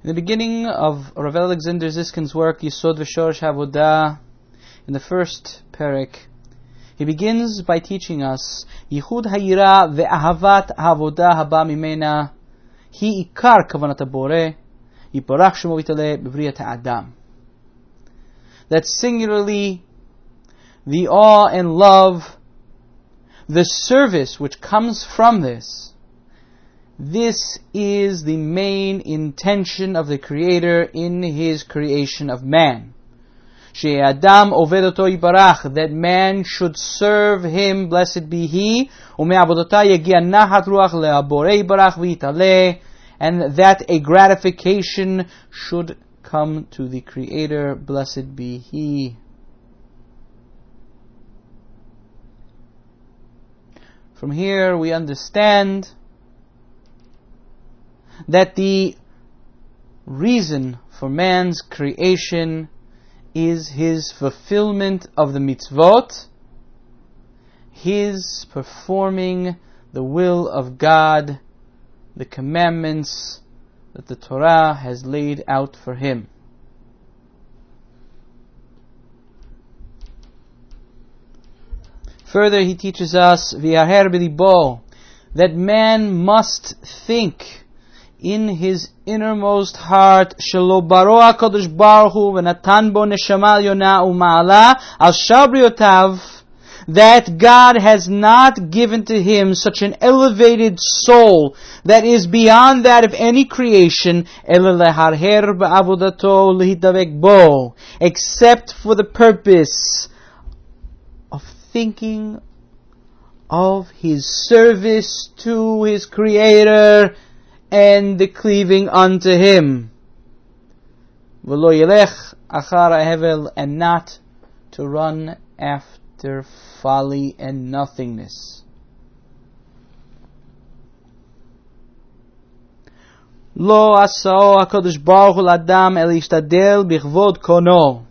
In the beginning of Rav Alexander Ziskin's work, Yesod V'Shorosh Havodah, in the first parak, he begins by teaching us, Yichud Hayira Ve'ahavat Havodah Haba Mimena, Hi Ikar Kavanat HaBoreh, Yiparach Shemo V'Yitaleh B'Briyat HaAdam. That singularly, the awe and love, the service which comes from this is the main intention of the Creator in His creation of man. She'adam oved oto yiparach, that man should serve him, blessed be He, u'me'avodota yagia nachat ruach le'aborei yiparach v'yitaleh, and that a gratification should come to the Creator, blessed be He. From here we understand that the reason for man's creation is his fulfillment of the mitzvot, his performing the will of God, the commandments that the Torah has laid out for him. Further, he teaches us, V'yaher b'libo, that man must think in his innermost heart, Shelo baro HaKadosh Baruch Hu v'natan bo neshama yona u'ma'ala al shabriotav, that God has not given to him such an elevated soul that is beyond that of any creation, ela leharher ba'avodato lehidavek bo, except for the purpose of thinking of his service to his Creator and the cleaving unto Him. V'lo yelech achar hevel, and not to run after folly and nothingness. Lo asao HaKadosh Baruch Hu l'adam el yishtadel bichvod kono.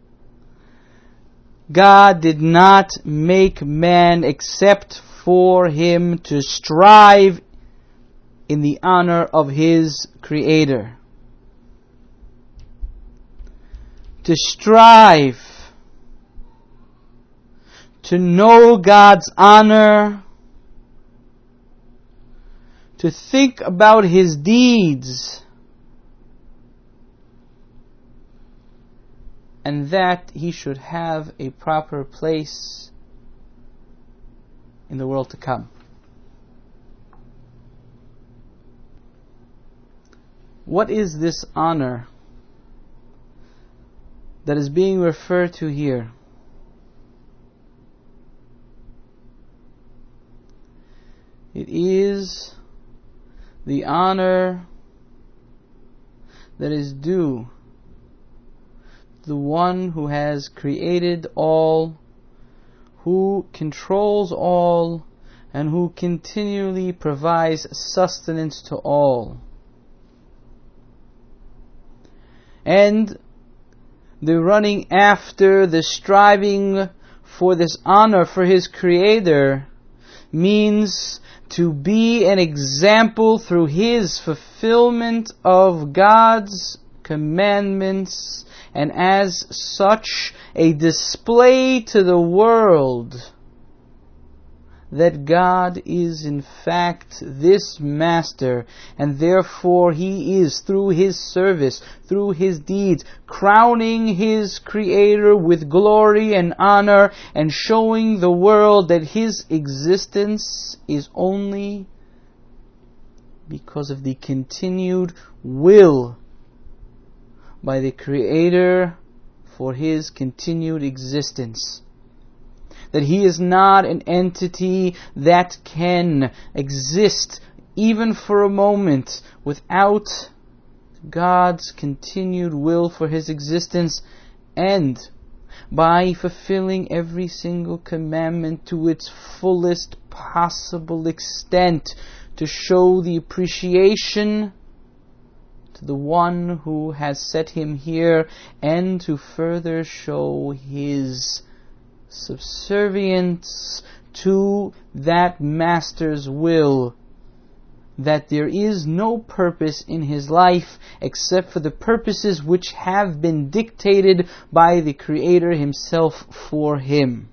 God did not make man except for him to strive in the honor of his Creator. To strive, to know God's honor, to think about His deeds, and that he should have a proper place in the world to come. What is this honor that is being referred to here? It is the honor that is due to the one who has created all, who controls all, and who continually provides sustenance to all. And the running after, the striving for this honor for his Creator means to be an example through his fulfillment of God's commandments, and as such a display to the world that God is in fact this Master, and therefore He is, through His service, through His deeds, crowning His Creator with glory and honor, and showing the world that His existence is only because of the continued will by the Creator for His continued existence. That He is not an entity that can exist even for a moment without God's continued will for His existence, and by fulfilling every single commandment to its fullest possible extent, to show the appreciation to the one who has set him here, and to further show His subservience to that Master's will, that there is no purpose in his life except for the purposes which have been dictated by the Creator Himself for him.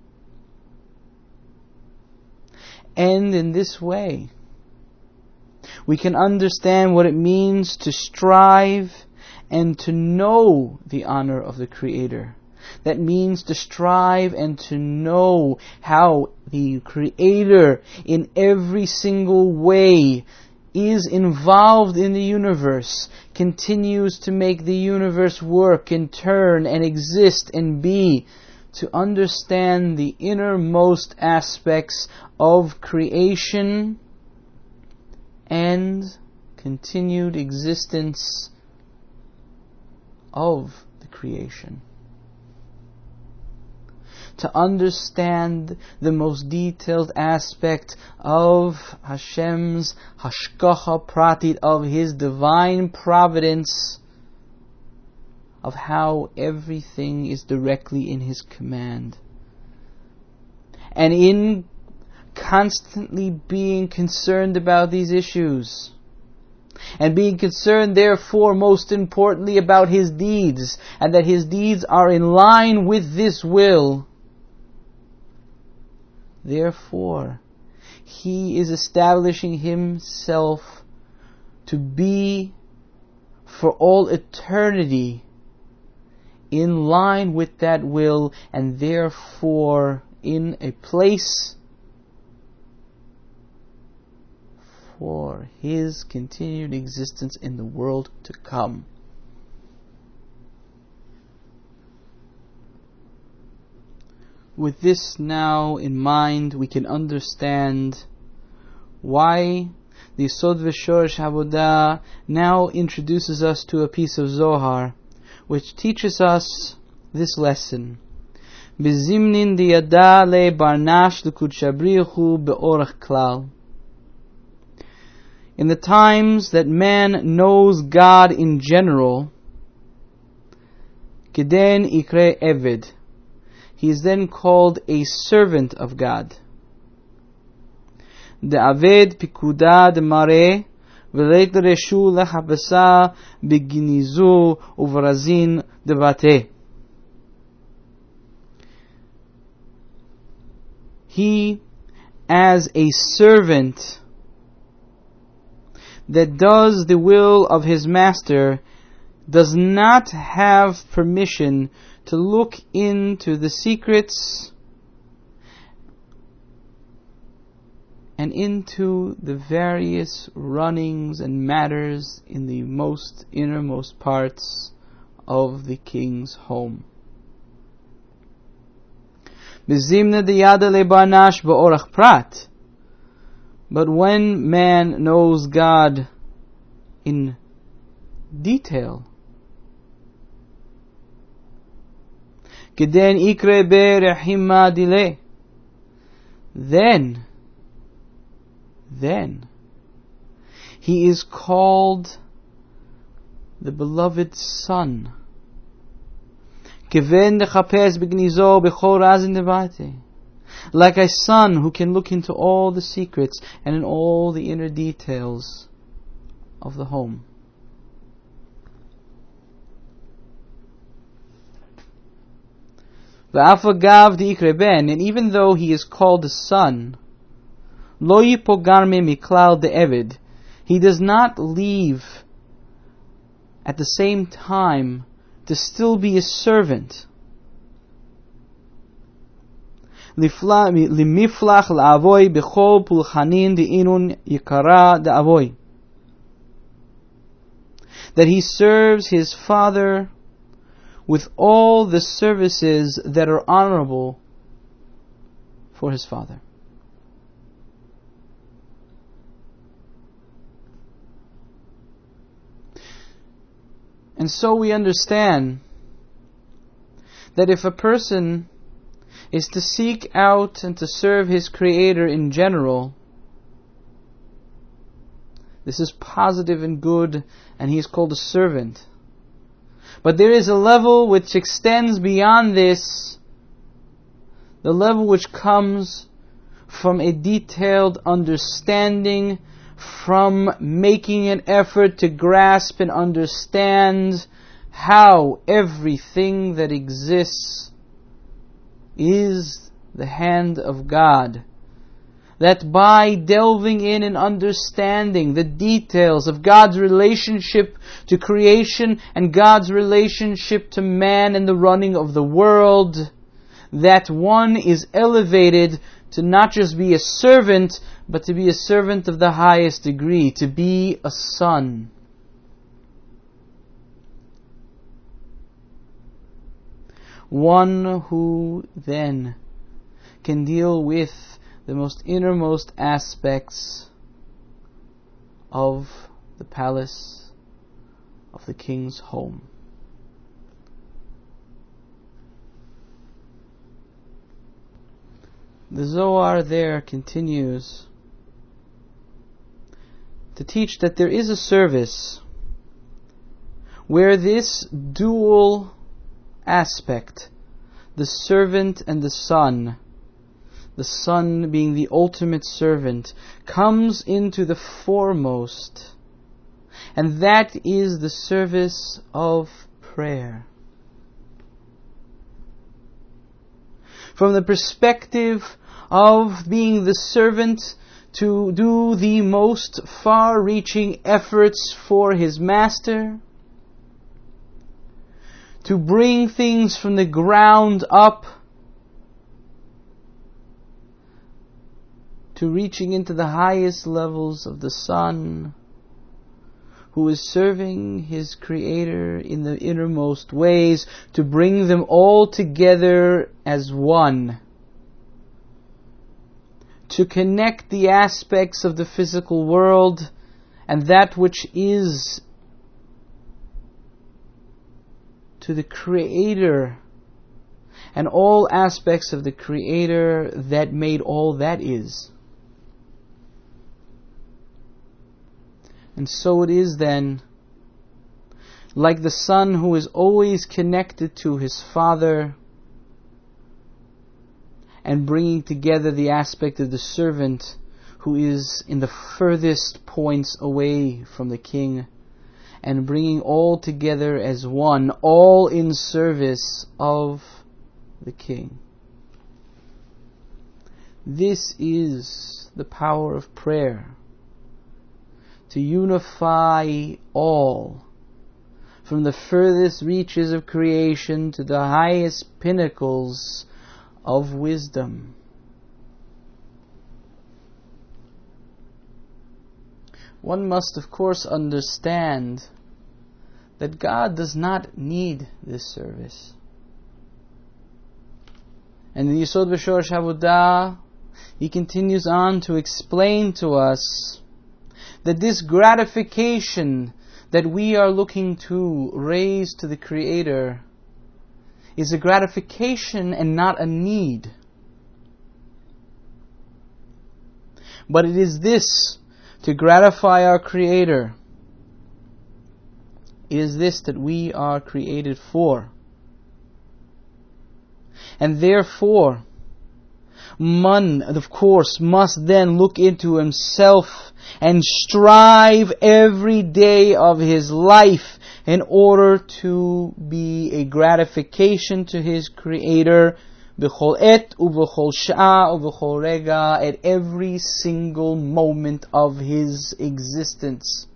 And in this way, we can understand what it means to strive and to know the honor of the Creator. That means to strive and to know how the Creator in every single way is involved in the universe, continues to make the universe work and turn and exist and be, to understand the innermost aspects of creation and continued existence of the creation. To understand the most detailed aspect of Hashem's Hashgacha Pratit, of His divine providence, of how everything is directly in His command. And in constantly being concerned about these issues, and being concerned therefore most importantly about His deeds, and that His deeds are in line with this will, therefore He is establishing Himself to be for all eternity in line with that will, and therefore in a place for His continued existence in the world to come. With this now in mind, we can understand why the Yesod V'Shoresh Avodah now introduces us to a piece of Zohar, which teaches us this lesson. Bezimnin diyada le barnash l'kudshabrichu be'orach klal. In the times that man knows God in general, Keden ikre eved, he is then called a servant of God. De'aved pikuda de'mare v'leit reshu lechapesa beginizu uvrazin devate. He, as a servant that does the will of his master, does not have permission to look into the secrets and into the various runnings and matters in the most innermost parts of the king's home. But when man knows God in detail, then he is called the beloved son. Like a son who can look into all the secrets and in all the inner details of the home. And even though he is called a son, he does not leave at the same time to still be a servant. That he serves his father with all the services that are honorable for his father. And so we understand that if a person is to seek out and to serve his Creator in general, this is positive and good, and he is called a servant. But there is a level which extends beyond this, the level which comes from a detailed understanding from making an effort to grasp and understand how everything that exists is the hand of God. That by delving in and understanding the details of God's relationship to creation and God's relationship to man and the running of the world, that one is elevated to not just be a servant, but to be a servant of the highest degree, to be a son. One who then can deal with the most innermost aspects of the palace of the king's home. The Zohar there continues to teach that there is a service where this dual aspect, the servant and the son being the ultimate servant, comes into the foremost, and that is the service of prayer. From the perspective of being the servant to do the most far-reaching efforts for his master, to bring things from the ground up, to reaching into the highest levels of the Son, who is serving his Creator in the innermost ways, to bring them all together as one, to connect the aspects of the physical world and that which is to the Creator, and all aspects of the Creator that made all that is. And so it is then, like the son who is always connected to his father, and bringing together the aspect of the servant who is in the furthest points away from the king, and bringing all together as one, all in service of the king. This is the power of prayer, to unify all, from the furthest reaches of creation to the highest pinnacles of wisdom. One must, of course, understand that God does not need this service. And in Yesod B'Shorosh Avodah, he continues on to explain to us that this gratification that we are looking to raise to the Creator is a gratification and not a need. But it is this, to gratify our Creator. It is this that we are created for. And therefore, one, of course, must then look into himself and strive every day of his life in order to be a gratification to his Creator, b'chol et u'b'chol sha'a u'b'chol rega, at every single moment of his existence.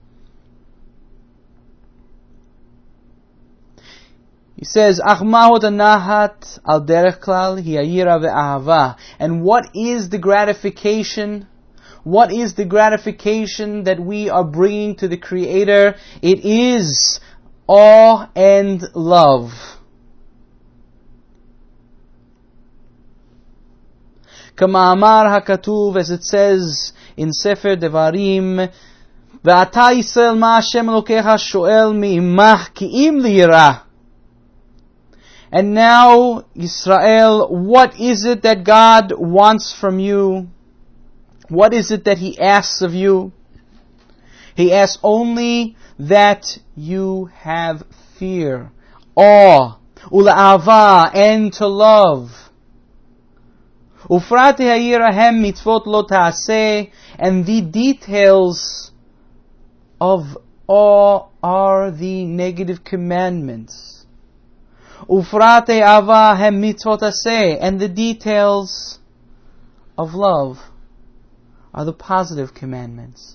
He says, Achmahot anahat al derech klal hi ayira ve'ahava. And what is the gratification? What is the gratification that we are bringing to the Creator? It is awe and love. Kama hakatuv, as it says in Sefer Devarim, Ve'ata Yisrael ma Hashem Elokecha shoel mi'imach ki'im liyirah. And now, Yisrael, what is it that God wants from you? What is it that He asks of you? He asks only that you have fear, awe, ula'ava, and to love. Ufrate hayirahem mitzvot lo ta'aseh, and the details of awe are the negative commandments. Ufrate ava hem mitzvot aseh, and the details of love are the positive commandments.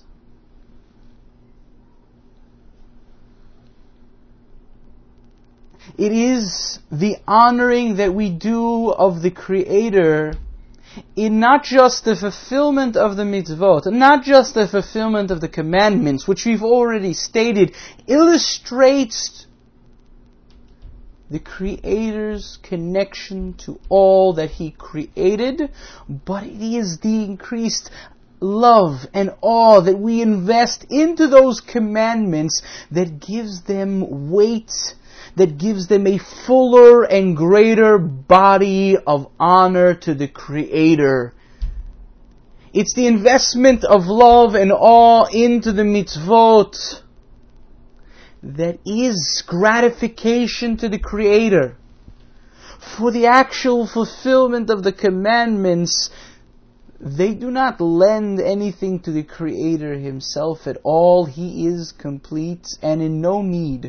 It is the honoring that we do of the Creator in not just the fulfillment of the mitzvot, not just the fulfillment of the commandments, which we've already stated, illustrates the Creator's connection to all that He created, but it is the increased love and awe that we invest into those commandments that gives them weight, that gives them a fuller and greater body of honor to the Creator. It's the investment of love and awe into the mitzvot that is gratification to the Creator. For the actual fulfillment of the commandments, they do not lend anything to the Creator Himself at all. He is complete and in no need.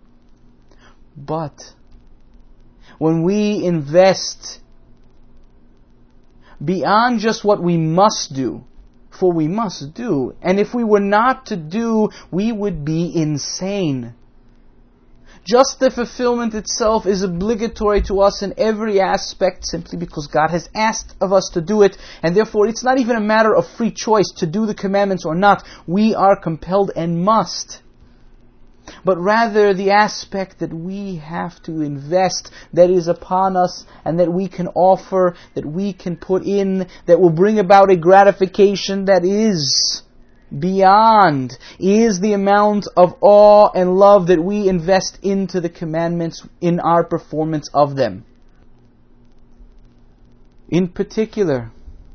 But when we invest beyond just what we must do, for we must do, and if we were not to do, we would be insane. Just the fulfillment itself is obligatory to us in every aspect simply because God has asked of us to do it, and therefore it's not even a matter of free choice to do the commandments or not. We are compelled and must. But rather the aspect that we have to invest, that is upon us, and that we can offer, that we can put in, that will bring about a gratification that is beyond, is the amount of awe and love that we invest into the commandments in our performance of them. In particular,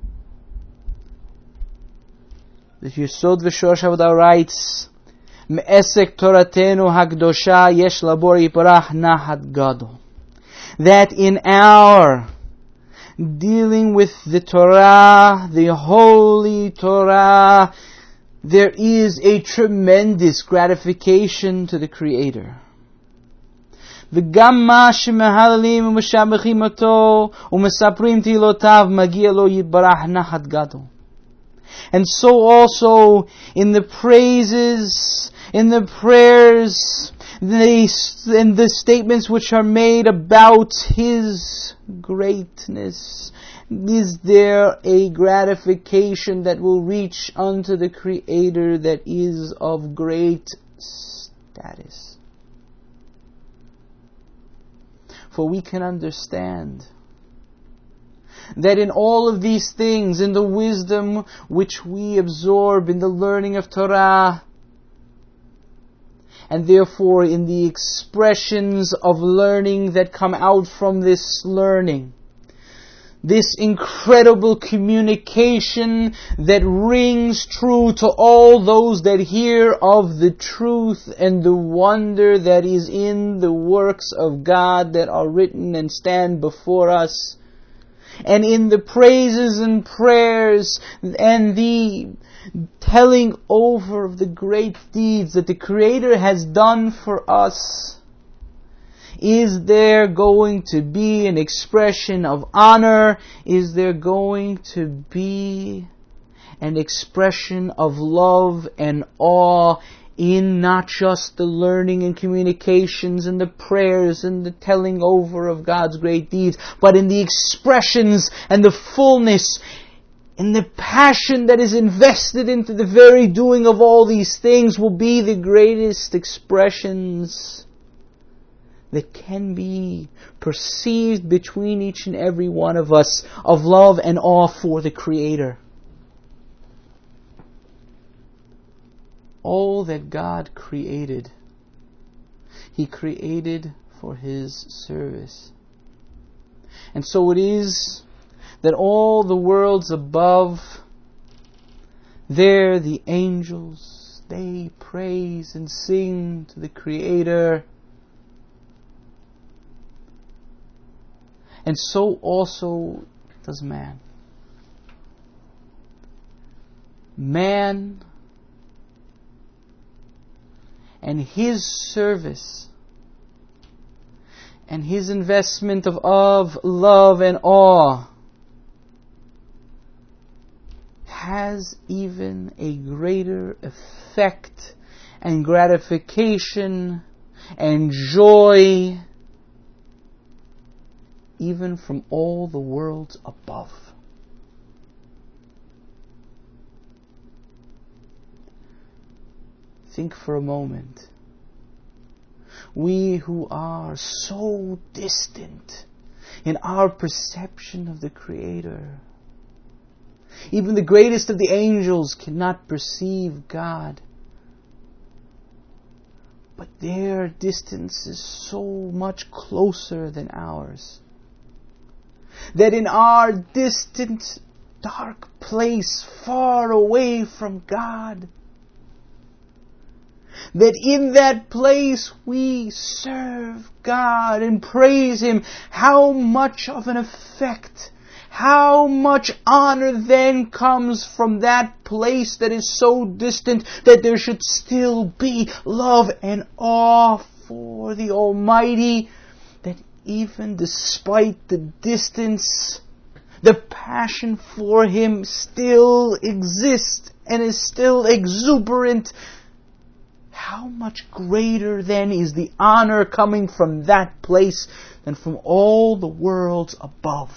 the Yesod V'Shorosh Avodah writes, Me'esek Toratenu Hagdosha Yesh Labor Yiparach Nahat Gadol. That in our dealing with the Torah, the Holy Torah, there is a tremendous gratification to the Creator. וגם מה שמהללים ומשבחים אותו ומספרים תהילותיו מגיע לו יתברך נחת גדול. And so also in the praises, in the prayers, in the statements which are made about His greatness, is there a gratification that will reach unto the Creator that is of great status. For we can understand that in all of these things, in the wisdom which we absorb in the learning of Torah, and therefore in the expressions of learning that come out from this learning, this incredible communication that rings true to all those that hear of the truth and the wonder that is in the works of God that are written and stand before us, and in the praises and prayers and the telling over of the great deeds that the Creator has done for us, is there going to be an expression of honor? Is there going to be an expression of love and awe in not just the learning and communications and the prayers and the telling over of God's great deeds, but in the expressions and the fullness and the passion that is invested into the very doing of all these things will be the greatest expressions that can be perceived between each and every one of us of love and awe for the Creator. All that God created, He created for His service. And so it is that all the worlds above, there the angels, they praise and sing to the Creator. And so also does man. man and his service and his investment of love and awe has even a greater effect and gratification and joy even from all the worlds above. Think for a moment. We who are so distant in our perception of the Creator, even the greatest of the angels cannot perceive God. But their distance is so much closer than ours, that in our distant, dark place, far away from God, that in that place we serve God and praise Him, how much of an effect, how much honor then comes from that place that is so distant that there should still be love and awe for the Almighty, that even despite the distance, the passion for Him still exists and is still exuberant. How much greater then is the honor coming from that place than from all the worlds above?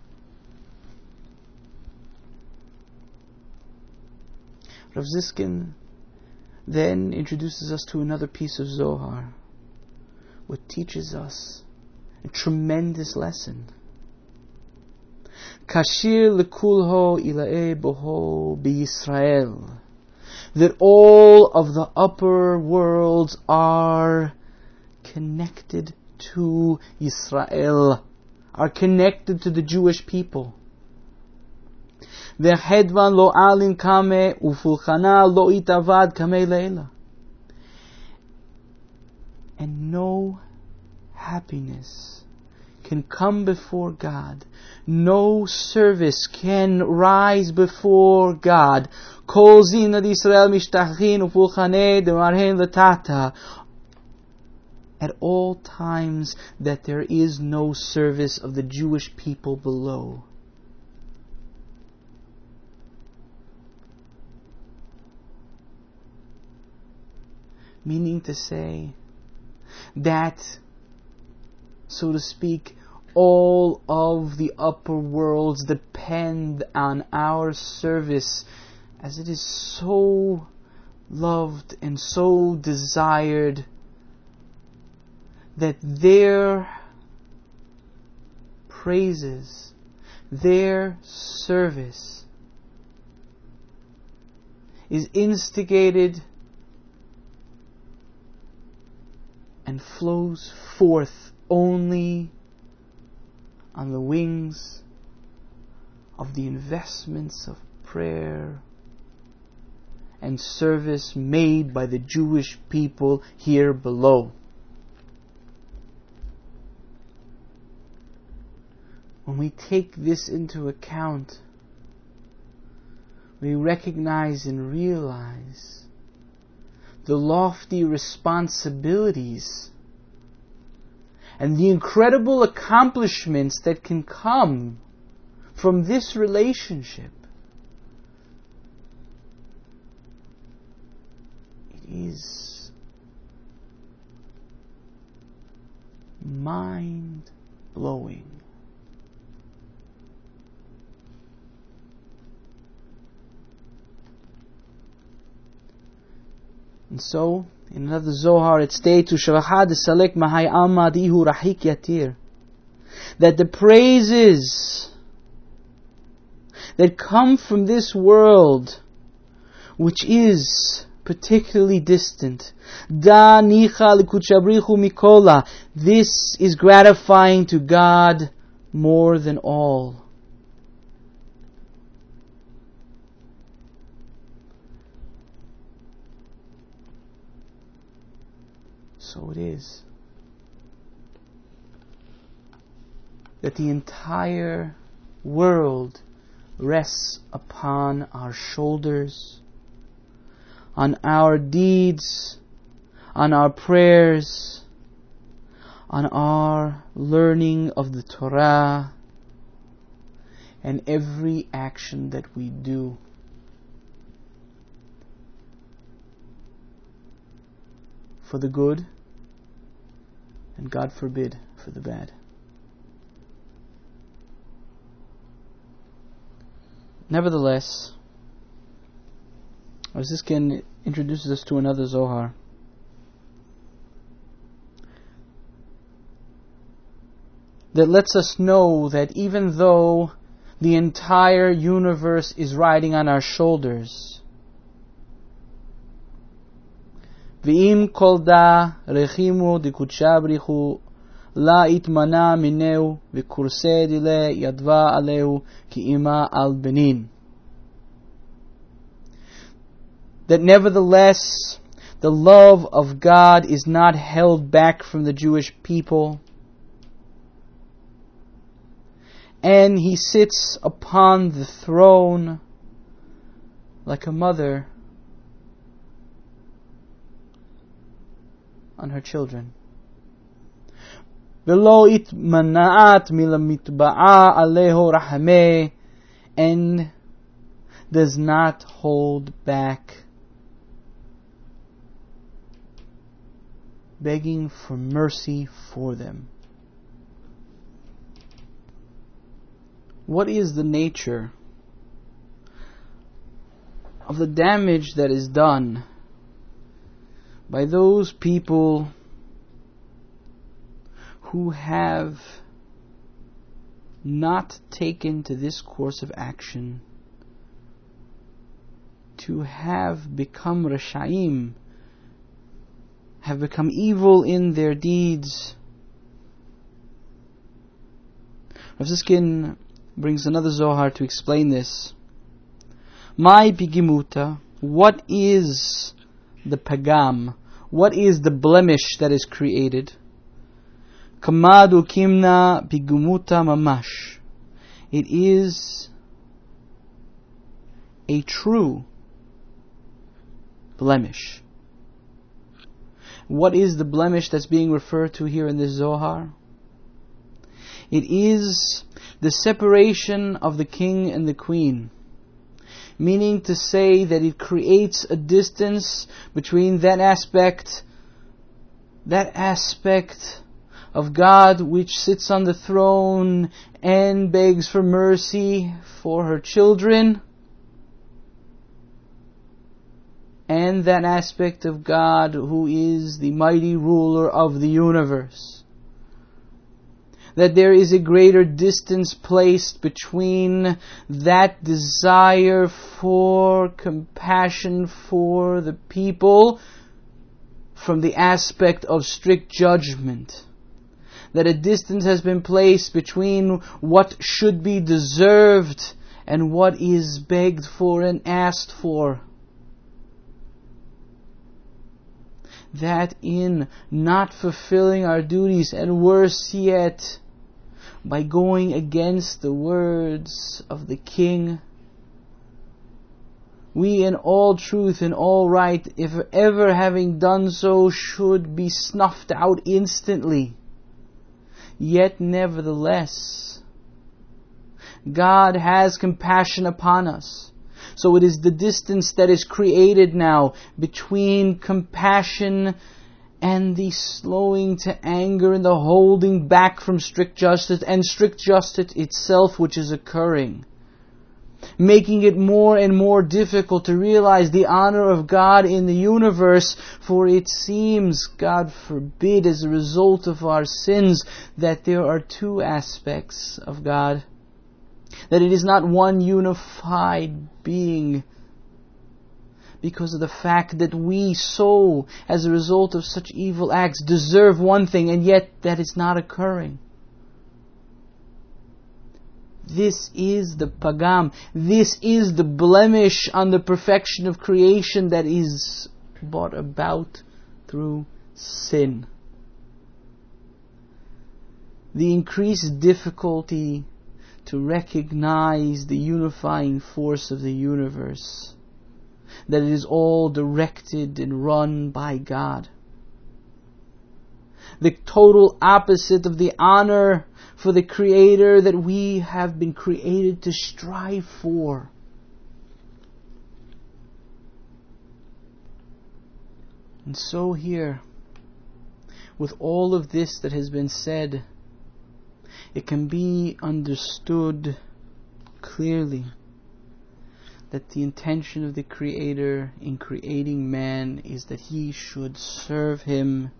Rav Ziskin then introduces us to another piece of Zohar, which teaches us a tremendous lesson. Kashir lekulho ilae boho b'Yisrael, that all of the upper worlds are connected to Yisrael, are connected to the Jewish people. V'chedvan lo alin kame ufulchana lo itavad kame leila. And no happiness can come before God. No service can rise before God. Kol zinat Yisrael mishtachin ufulchane demarhen letata. At all times that there is no service of the Jewish people below. Meaning to say that, so to speak, all of the upper worlds depend on our service, as it is so loved and so desired that their praises, their service is instigated and flows forth only on the wings of the investments of prayer and service made by the Jewish people here below. When we take this into account, we recognize and realize the lofty responsibilities and the incredible accomplishments that can come from this relationship. It is mind-blowing. And so, in another Zohar it states, Ushvachad salek mahai alma dihu rahik yatir, that the praises that come from this world, which is particularly distant, da nicha likuchabrichu mikola, this is gratifying to God more than all. So it is that the entire world rests upon our shoulders, on our deeds, on our prayers, on our learning of the Torah, and every action that we do. For the good, and God forbid, for the bad. Nevertheless, Rav Ziskin introduces us to another Zohar. That lets us know that even though the entire universe is riding on our shoulders, V'im kol da rechimu dikutsha brichu la itmana mineu v'kurse dile yadva aleu ki ima al benin. That nevertheless the love of God is not held back from the Jewish people, and He sits upon the throne like a mother on her children. V'lo itmana'at milamitba'a aleho rahameh, and does not hold back, begging for mercy for them. What is the nature of the damage that is done by those people who have not taken to this course of action, to have become Rashaim, have become evil in their deeds? Rav Ziskin brings another Zohar to explain this. My pigimuta, what is the pagam? What is the blemish that is created? Kamadu kimna pigumuta mamash. It is a true blemish. What is the blemish that's being referred to here in this Zohar? It is the separation of the king and the queen. Meaning to say that it creates a distance between that aspect of God which sits on the throne and begs for mercy for her children, and that aspect of God who is the mighty ruler of the universe. That there is a greater distance placed between that desire for compassion for the people from the aspect of strict judgment. That a distance has been placed between what should be deserved and what is begged for and asked for. That in not fulfilling our duties, and worse yet, by going against the words of the king, we in all truth and all right, if ever having done so, should be snuffed out instantly. Yet nevertheless, God has compassion upon us. So it is the distance that is created now between compassion and the slowing to anger and the holding back from strict justice, and strict justice itself which is occurring, making it more and more difficult to realize the honor of God in the universe. For it seems, God forbid, as a result of our sins, that there are two aspects of God, that it is not one unified being, because of the fact that we so, as a result of such evil acts, deserve one thing, and yet that is not occurring. This is the pagam. This is the blemish on the perfection of creation that is brought about through sin. The increased difficulty to recognize the unifying force of the universe, that it is all directed and run by God. The total opposite of the honor for the Creator that we have been created to strive for. And so here, with all of this that has been said, it can be understood clearly that the intention of the Creator in creating man is that he should serve him.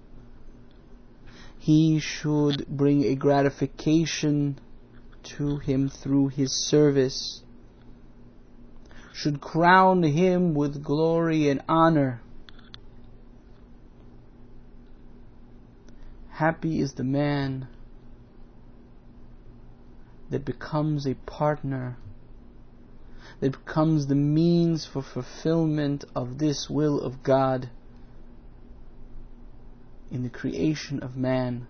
He should bring a gratification to him through his service, should crown him with glory and honor. Happy is the man that becomes a partner, that becomes the means for fulfillment of this will of God in the creation of man.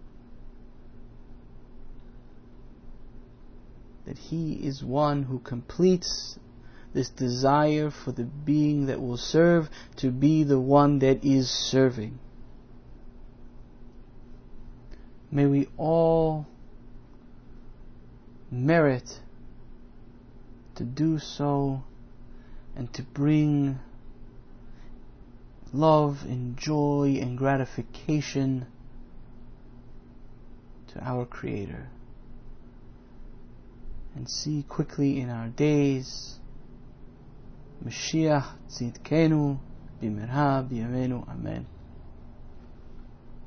That he is one who completes this desire for the being that will serve to be the one that is serving. May we all merit to do so and to bring love and joy and gratification to our Creator, and see quickly in our days Mashiach tzidkenu b'mera b'yameinu. Amen.